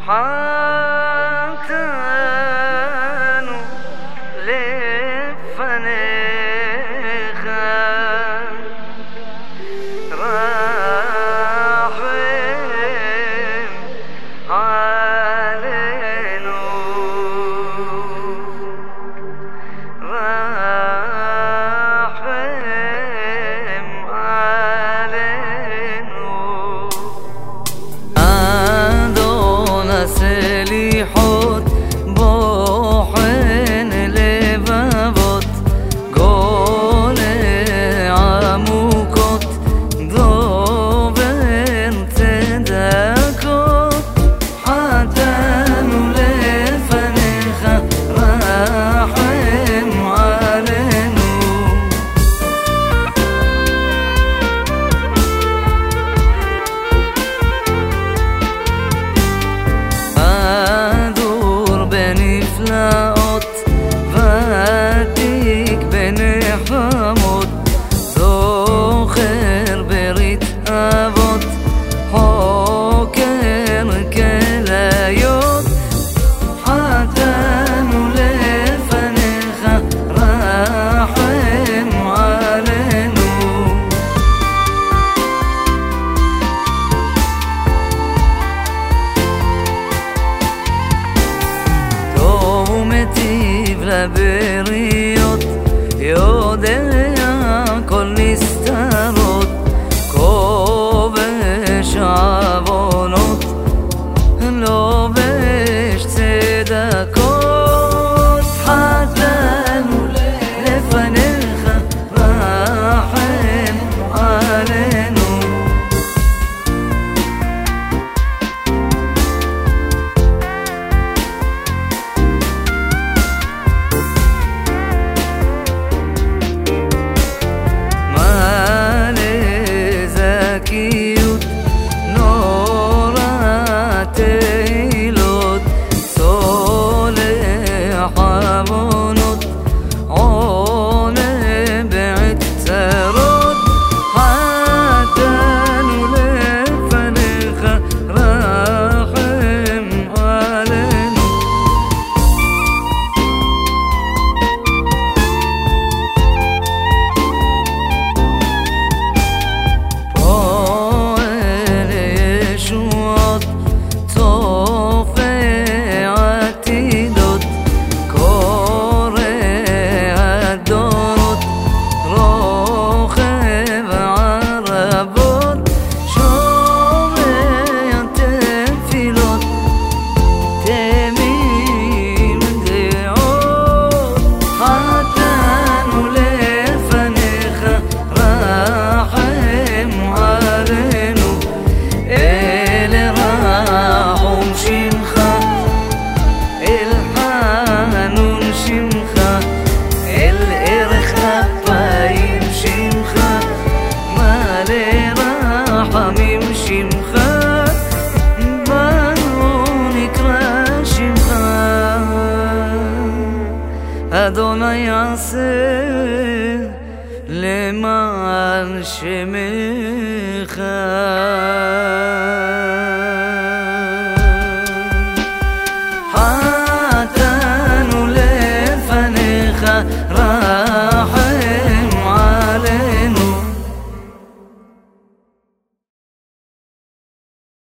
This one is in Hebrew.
חטאנו לפניך, רחם עלינו, רחם עלינו. אדון הסליחות בוחן לבבות, גולה עמוקות, דובר צדקות. חטאנו לפניך, רחם עלינו. אדור בנפלאות, ותיק בנחמות, זוכר ברית אבות, חוקר כליות. חטאנו לפניך, רחם עלינו. טוב ומטיב לבריות, יודע כל נסתרות, כובש עוונות, לובש צדקות. חטאנו לפניך, רחם עלינו. זכיות נורא תהילות, סולח עוונות, עונה בעת צרות. חטאנו לפניך, רחם עלינו. אדוני יעשה למען שמך.